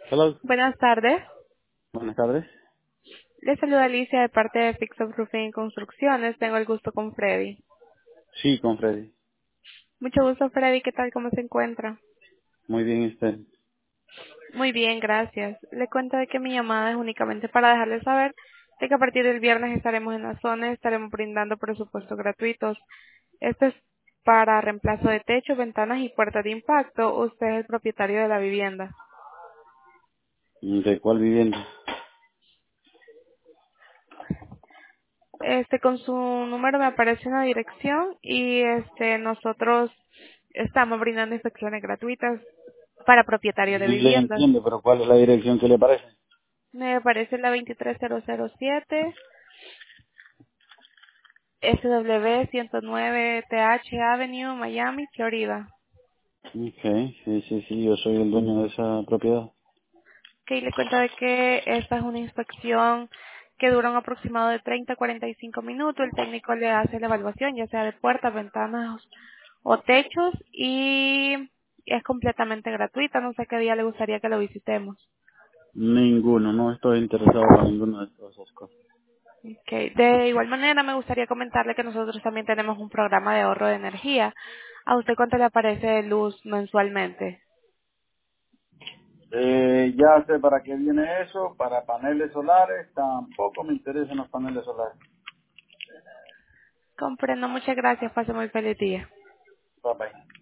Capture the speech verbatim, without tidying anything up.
Hello. Buenas tardes. Buenas tardes. Les saluda Alicia de parte de Fix of Roofing Construcciones. Tengo el gusto con Freddy. Sí, con Freddy. Mucho gusto, Freddy. ¿Qué tal? ¿Cómo se encuentra? Muy bien, usted. Muy bien, gracias. Le cuento de que mi llamada es únicamente para dejarle saber de que a partir del viernes estaremos en la zona y estaremos brindando presupuestos gratuitos. Esto es para reemplazo de techo, ventanas y puertas de impacto. Usted es el propietario de la vivienda. ¿De cuál vivienda? Este, con su número me aparece una dirección y este, nosotros estamos brindando inspecciones gratuitas para propietarios de Sí, le viviendas. entiendo, pero ¿cuál es la dirección que le parece? Me aparece la veintitrés mil siete, S W ciento nueve T H Avenue, Miami, Florida. Ok, sí, sí, sí, yo soy el dueño de esa propiedad. Ok, le cuento de que esta es una inspección que dura un aproximado de treinta a cuarenta y cinco minutos. El técnico le hace la evaluación, ya sea de puertas, ventanas o techos, y es completamente gratuita. No sé qué día le gustaría que lo visitemos. Ninguno, no estoy interesado en ninguna de todas esas cosas. Okay. De igual manera, me gustaría comentarle que nosotros también tenemos un programa de ahorro de energía. ¿A usted cuánto le aparece de luz mensualmente? Eh, ya sé para qué viene eso, para paneles solares, tampoco me interesan los paneles solares. Comprendo, muchas gracias. Pase muy feliz día. Bye bye.